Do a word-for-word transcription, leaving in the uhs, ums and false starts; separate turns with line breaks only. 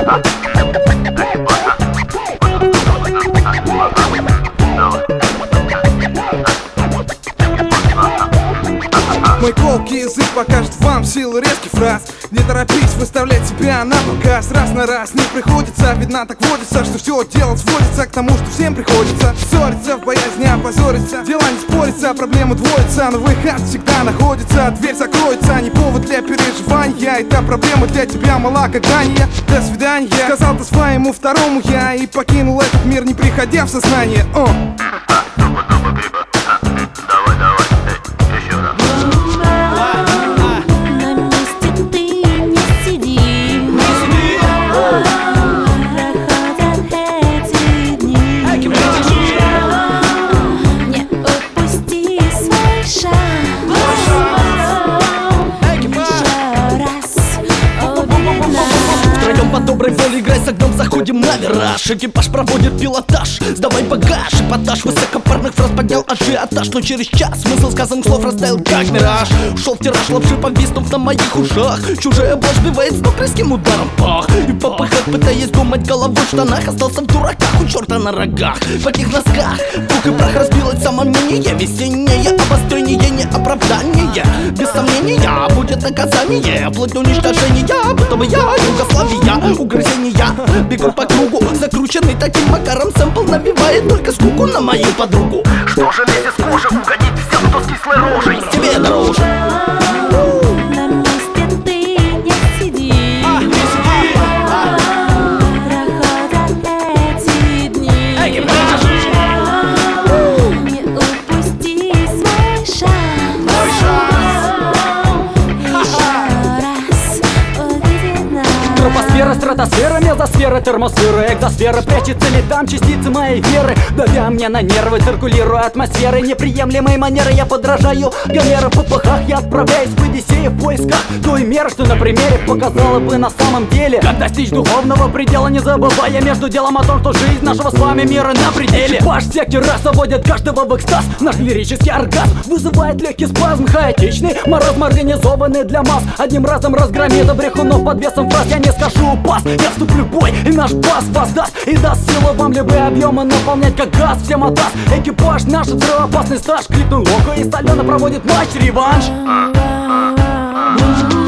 Мой колкий язык покажет вам силу резких фраз. Не торопись выставлять себя на показ. Раз на раз не приходится, видно так водится, что все дело сводится к тому, что всем приходится ссориться в боязни опозориться. Дела не спорится, проблема двоится, но выход всегда находится. Дверь закроется, не повод для переживания. Эта проблема для тебя мала как дания. До свидания, сказал ты своему второму я, и покинул этот мир, не приходя в сознание. О!
По доброй воле играй с огнем, заходим на вираж. Экипаж проводит пилотаж, сдавай багаж. Эпатаж высокопарных фраз поднял ажиотаж. Но через час смысл сказанных слов растаял как мираж. Ушел в тираж лапши, повиснув на моих ушах. Чужая блажь сбивает с ног резким ударом пах. И в попыхах, пытаясь думать головой в штанах, остался в дураках у черта на рогах. В каких носках пух и прах разбилось самомнение. Весеннее обострение, не оправдание. Без сомнения будет наказание, вплоть до уничтожения бытовая югославия. Угрызения, бегу по кругу, закрученный таким макаром. Сэмпл набивает только скуку на мою подругу.
Что же лезет с кожи, угодить всем, кто с кислой рожей.
Тебе дороже.
На месте ты не сиди. Проходят эти дни. Не упусти свой шанс. Еще раз увидеть нас.
Тропосфера, стратосфера, мезосфера, термосфера, экзосфера. Прячется ли там частицы моей веры, давя мне на нервы, циркулируя атмосферы. Неприемлемой манеры я подражаю Гомеру. В попыхах я отправляюсь в Одиссею в поисках той меры, что на примере показала бы на самом деле как достичь духовного предела, не забывая между делом о том, что жизнь нашего с вами мира на пределе. Ваш всякий раз заводит каждого в экстаз. Наш лирический оргазм вызывает легкий спазм. Хаотичный маразм, организованный для масс, одним разом разгромит брехунов под весом фраз. Я не скажу пас, я вступлю в бой, и наш бас воздаст и даст силу вам любые объемы наполнять как газ. Всем отдаст экипаж наш взрывоопасный стаж. Кликнул локо и солено проводит матч реванш.